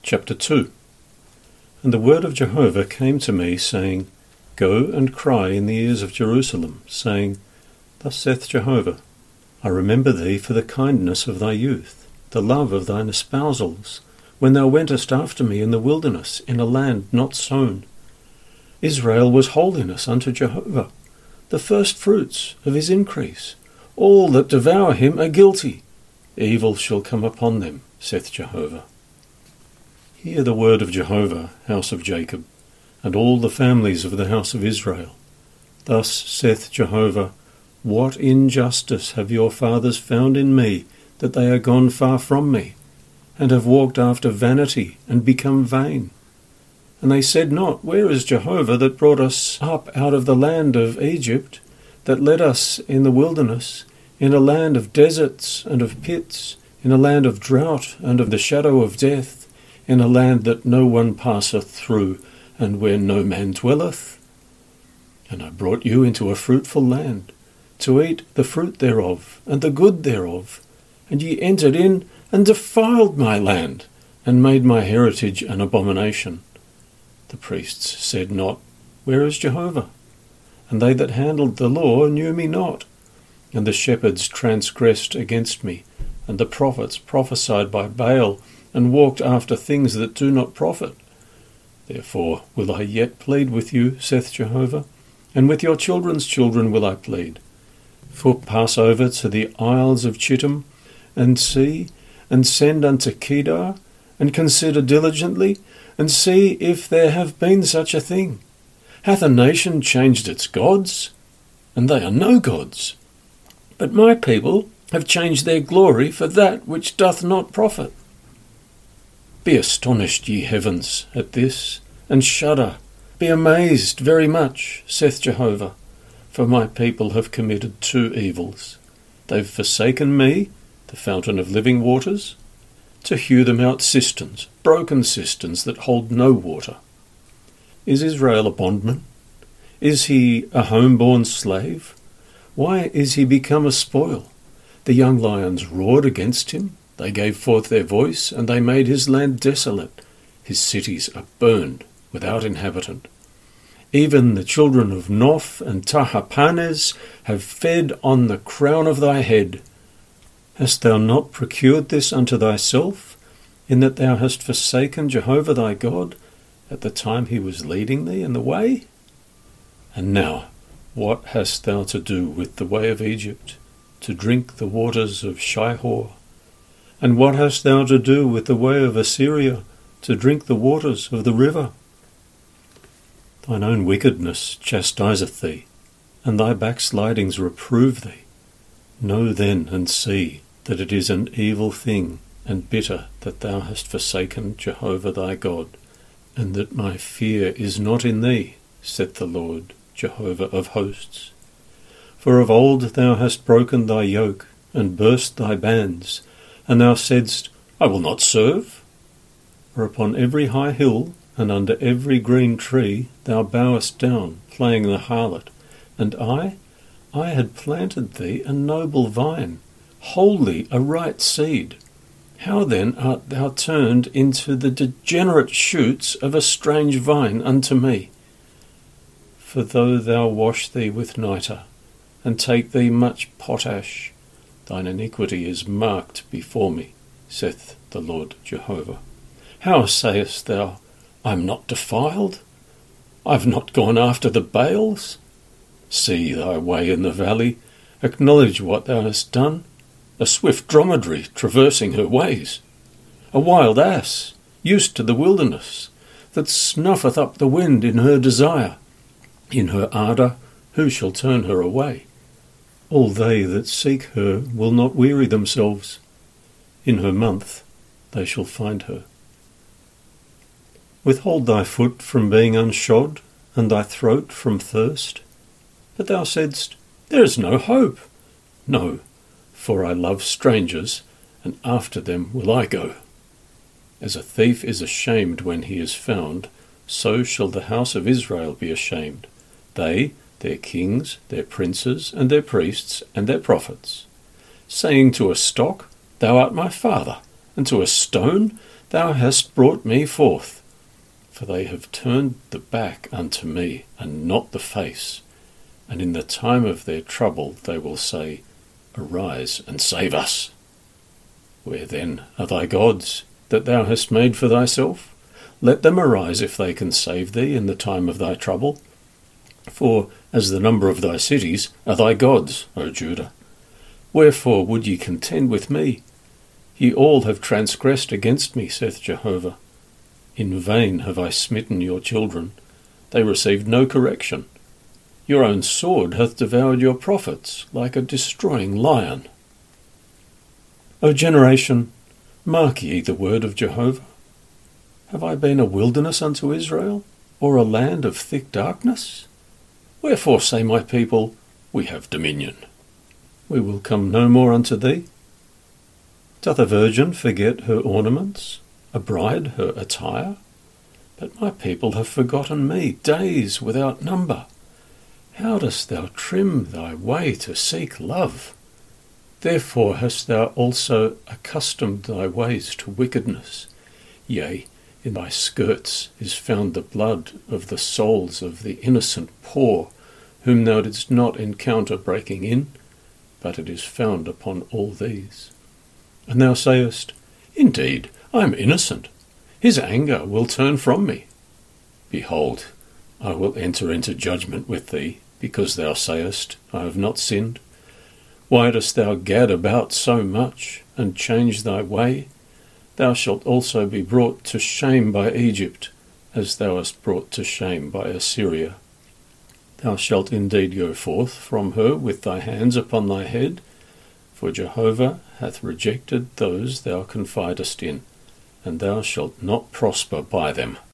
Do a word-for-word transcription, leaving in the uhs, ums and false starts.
Chapter two. And the word of Jehovah came to me, saying, Go and cry in the ears of Jerusalem, saying, Thus saith Jehovah, I remember thee for the kindness of thy youth, the love of thine espousals, when thou wentest after me in the wilderness, in a land not sown. Israel was holiness unto Jehovah, the first fruits of his increase. All that devour him are guilty. Evil shall come upon them, saith Jehovah. Hear the word of Jehovah, house of Jacob, and all the families of the house of Israel. Thus saith Jehovah, What injustice have your fathers found in me, that they are gone far from me, and have walked after vanity, and become vain? And they said not, Where is Jehovah that brought us up out of the land of Egypt, that led us in the wilderness, in a land of deserts and of pits, in a land of drought and of the shadow of death, in a land that no one passeth through, and where no man dwelleth? And I brought you into a fruitful land, to eat the fruit thereof, and the good thereof. And ye entered in, and defiled my land, and made my heritage an abomination. The priests said not, Where is Jehovah? And they that handled the law knew me not. And the shepherds transgressed against me, and the prophets prophesied by Baal, and walked after things that do not profit. Therefore will I yet plead with you, saith Jehovah, and with your children's children will I plead. For pass over to the isles of Chittim, and see, and send unto Kedar, and consider diligently, and see if there have been such a thing. Hath a nation changed its gods? And they are no gods. But my people have changed their glory for that which doth not profit. Be astonished, ye heavens, at this, and shudder. Be amazed very much, saith Jehovah, for my people have committed two evils. They've forsaken me, the fountain of living waters, to hew them out cisterns, broken cisterns that hold no water. Is Israel a bondman? Is he a home-born slave? Why is he become a spoil? The young lions roared against him. They gave forth their voice, and they made his land desolate. His cities are burned, without inhabitant. Even the children of Noph and Tahapanes have fed on the crown of thy head. Hast thou not procured this unto thyself, in that thou hast forsaken Jehovah thy God, at the time he was leading thee in the way? And now, what hast thou to do with the way of Egypt, to drink the waters of Shihor? And what hast thou to do with the way of Assyria, to drink the waters of the river? Thine own wickedness chastiseth thee, and thy backslidings reprove thee. Know then and see that it is an evil thing and bitter that thou hast forsaken Jehovah thy God, and that my fear is not in thee, saith the Lord, Jehovah of hosts. For of old thou hast broken thy yoke, and burst thy bands, and thou saidst, I will not serve. For upon every high hill, and under every green tree, thou bowest down, playing the harlot. And I, I had planted thee a noble vine, wholly a right seed. How then art thou turned into the degenerate shoots of a strange vine unto me? For though thou wash thee with nitre, and take thee much potash, thine iniquity is marked before me, saith the Lord Jehovah. How sayest thou, I am not defiled? I have not gone after the Baals? See thy way in the valley, acknowledge what thou hast done, a swift dromedary traversing her ways, a wild ass, used to the wilderness, that snuffeth up the wind in her desire. In her ardour, who shall turn her away? All they that seek her will not weary themselves. In her month they shall find her. Withhold thy foot from being unshod, and thy throat from thirst. But thou saidst, There is no hope. No, for I love strangers, and after them will I go. As a thief is ashamed when he is found, so shall the house of Israel be ashamed, they, their kings, their princes, and their priests, and their prophets, saying to a stock, Thou art my father, and to a stone, thou hast brought me forth. For they have turned the back unto me, and not the face. And in the time of their trouble they will say, Arise and save us. Where then are thy gods, that thou hast made for thyself? Let them arise if they can save thee in the time of thy trouble. For as the number of thy cities are thy gods, O Judah. Wherefore would ye contend with me? Ye all have transgressed against me, saith Jehovah. In vain have I smitten your children. They received no correction. Your own sword hath devoured your prophets, like a destroying lion. O generation, mark ye the word of Jehovah. Have I been a wilderness unto Israel, or a land of thick darkness? Wherefore say my people, We have dominion. We will come no more unto thee. Doth a virgin forget her ornaments, a bride her attire? But my people have forgotten me days without number. How dost thou trim thy way to seek love? Therefore hast thou also accustomed thy ways to wickedness. Yea, in thy skirts is found the blood of the souls of the innocent poor, whom thou didst not encounter breaking in, but it is found upon all these. And thou sayest, Indeed, I am innocent. His anger will turn from me. Behold, I will enter into judgment with thee, because thou sayest, I have not sinned. Why dost thou gad about so much, and change thy way? Thou shalt also be brought to shame by Egypt, as thou wast brought to shame by Assyria. Thou shalt indeed go forth from her with thy hands upon thy head, for Jehovah hath rejected those thou confidest in, and thou shalt not prosper by them.